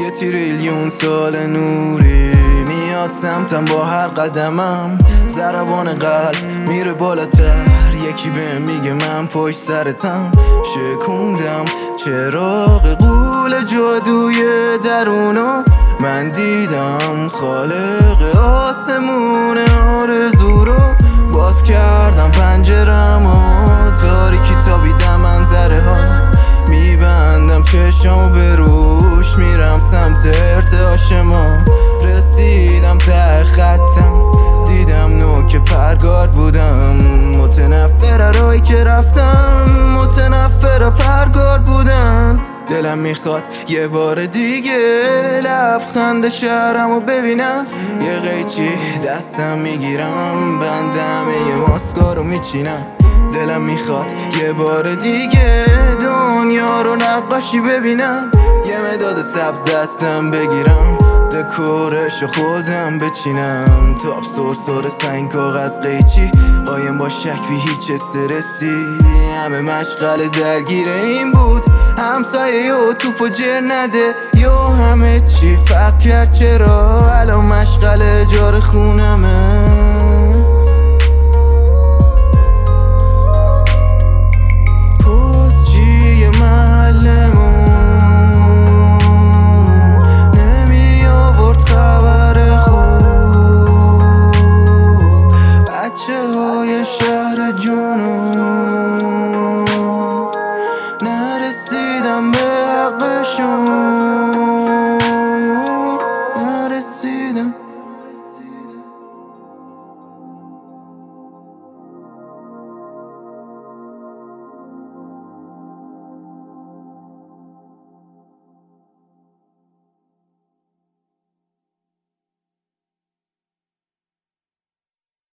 یه تریلیون سال نوری میاد سمتم با هر قدمم. ضربان قلب میره بالاتر، یکی بهم میگه من پشت سرتم. شکوندم چراغ غول جادوی درونو، من دیدم خالق آسمون آرزو رو. باز کردم پنجره‌مو، تاریکی تابیدم منظره ها. میبندم چشمو به روش، میرم سمت ارتعاش ما. رسیدم ته خطم، دیدم نوک پرگار بودم. متنفر راهی که رفتم، متنفر پرگار بودن. دلم میخواد یه بار دیگه لبخند شهرمو ببینم. یه قیچی دستم میگیرم، بندم یه ماسکارو میچینم. دلم میخواد یه بار دیگه دنیا رو نقاشی ببینم. یه مداد سبز دستم بگیرم، دکورشو خودم بچینم. تاب سرسر سنگ کاغذ قیچی، قایم با شک بی هیچ استرسی. همه مشغل درگیر این بود، همسایه و توپ و جر نده. یا همه چی فرق کرد، چرا الان مشغل اجاره خونمه. شهر جنوب